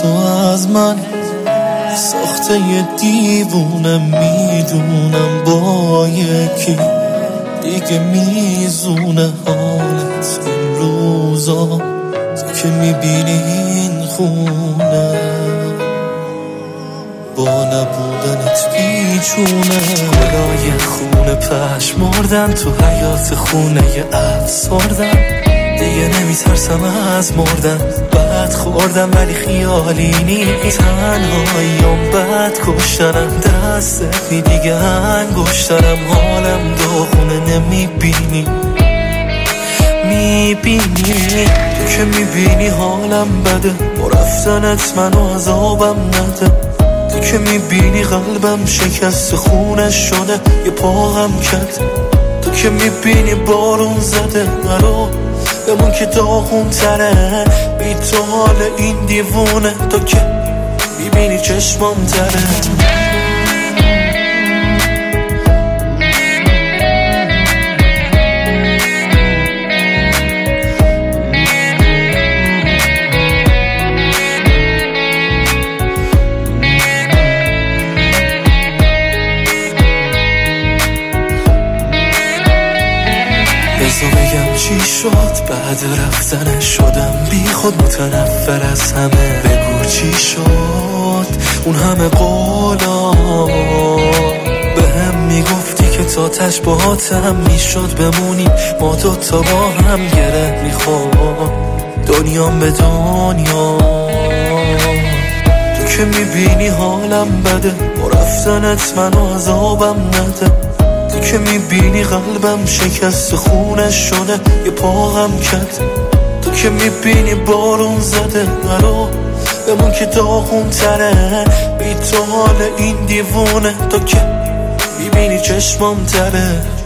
تو از من ساخته یه دیوونه، میدونم با یکی دیگه میزونه حالت این روزا، تو که میبینی این خونه با نبودنت بیچونه. گلای خونه پشمردن تو حیات خونه افسردن، دیگه نمیترسم از مردن. بد خوردم ولی خیالی نیست، تنهاییم بد کشتنم، دستت دیگه انگشترم. حالم داغونه نمیبینی، میبینی تو که میبینی حالم بده، با رفتنت منو عذابم نده. تو که میبینی قلبم شکست خونش شده، یه پاهم کت. تو که میبینی بارون زده مرو بمون که داغون تره، بی تو حال این دیوونه. تو که میبینی چشمام تره. بذار بگم چی شد بعد رفتن، شدم بی خود متنفر از همه. بگو چی شد اون همه قولا، به هم میگفتی که تا تش باهاتم میشد بمونی، ما دوتا با هم گره میخواد دنیام به دنیا. تو که میبینی حالم بده، با رفتنت منو عذابم نده. تو که میبینی قلبم شکست خونش شده، یه پاهم کت. تو که میبینی بارون زده مرو بمون که داغون تره، بی تو حال این دیوونه. تو که میبینی چشمام تره.